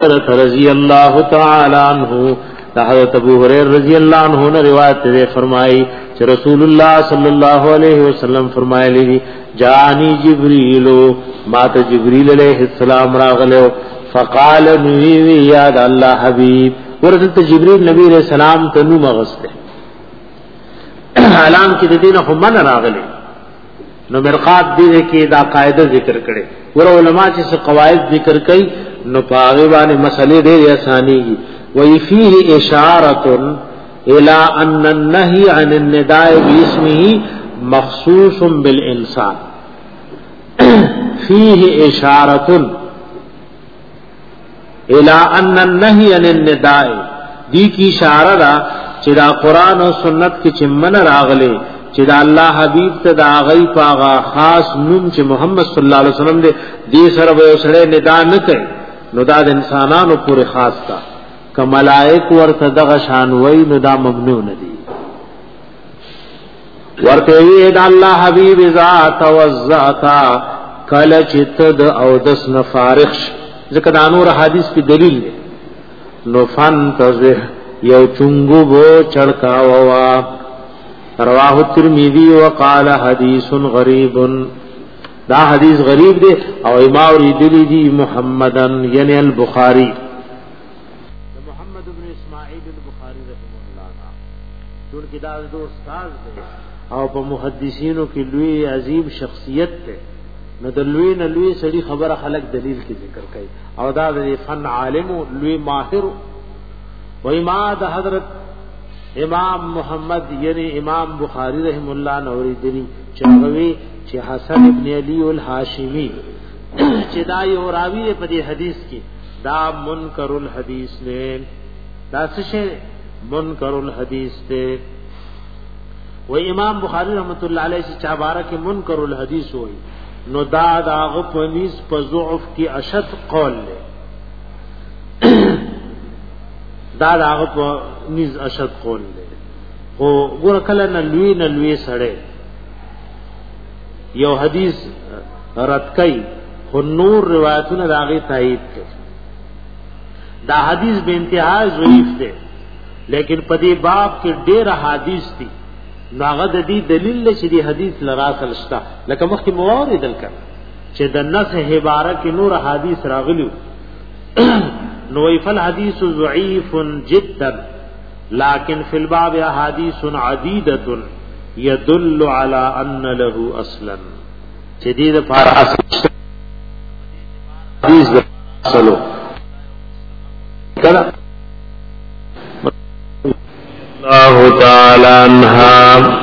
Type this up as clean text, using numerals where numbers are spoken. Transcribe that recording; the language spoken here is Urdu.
رضی اللہ تعالی عنہ حضرت ابو ہریرہ رضی اللہ عنہ نے روایت ہے فرمائی کہ رسول اللہ صلی اللہ علیہ وسلم فرمائے لی جانی جبریل مات جبریل علیہ السلام راغلو فقال نوی یاد اللہ حبیب ورثت جبریل نبی علیہ السلام تنو مغستے اعلان کی دین من راغلے نو مرقات دی کہ دا قاعدہ ذکر کرے ور علماء سے قواعد ذکر کئی نو پاغبان مسئلے دے آسانی کی وی فیہ اشارۃ الی ان النہی عن النداء باسمہ مخصوص بالانسان فیہ اشارۃ الی ان النہی عن النداء دی کی اشارہ دا چدا قرآن و سنت کی چمن راغلے چدا اللہ حبیب تدا غی پاغا خاص نوم چ محمد صلی اللہ علیہ وسلم دے دی سر و سڑے ندا نہ کرے نو دا انسانانو پورے خاص تا کہ ملائک ورته دغه شان وای نو دا ممنوع ندی ورته وی دا الله حبیب ذات توزعتا کل چتد او دس نفارخ ذکر دا نور حدیث کی دلیل ہے نو فن تزه یو چنگو بو چڑکا وا رواه الترمذی وقال حدیث غریب دا حدیث غریب دے او امام اوریدلی دی محمدن یعنی البخاری محمد بن اسماعیل البخاری رحمہ اللہ دور کی دا دو استاد دے او په محدثینو کی لوی عظیم شخصیت تے نو دلوی نہ لوی سڑی خبر خلق دلیل کی ذکر کئی او دا دے فن عالم لوی ماہر و امام حضرت امام محمد یعنی امام بخاری رحم اللہ نوریدلی چاوی چې حسن ابن علی الهاشمی چې دا یو راوی په دې حدیث کې دا منکر الحدیث نه دا څه منکر الحدیث ته و امام بخاری رحمت الله علیه چې چا بارک منکر الحدیث وای نو دا داغه پنیس په ضعف کې اشد قول له دا داغه پنیس اشد قول له او ګور کله نه لوی سړی یو حدیث رد کئی خو نور روایتونه داغی تایید کئی دا حدیث بے انتہا ضعیف دے لیکن پدی باب کے ډیر حدیث دی ناغد دی دلیل لے چی دی حدیث لراسل شتا لکه مخی مواردل کر چی دا نصح عبارہ کی نور حدیث راغلیو نویف الحدیث ضعیف جدا لیکن فی الباب حدیث عدیدت یدل علی ان له اصلا جدید فار اصل حدیث اصلو کلا اللہ تعالی عنہ